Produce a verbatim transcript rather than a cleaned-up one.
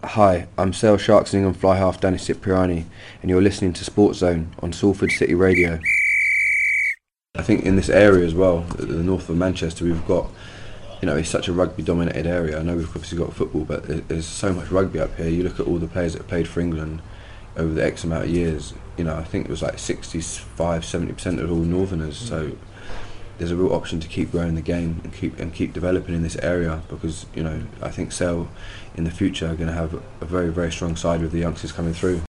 Hi, I'm Sale Sharks England fly half Danny Cipriani, and you're listening to Sports Zone on Salford City Radio. I think in this area as well, the the north of Manchester, we've got, you know, it's such a rugby dominated area. I know we've obviously got football, but there- there's so much rugby up here. You look at all the players that have played for England over the X amount of years, you know, I think it was like sixty-five, seventy percent of all Northerners. So there's a real option to keep growing the game and keep and keep developing in this area, because, you know, I think Sale in the future are going to have a very, very strong side with the youngsters coming through.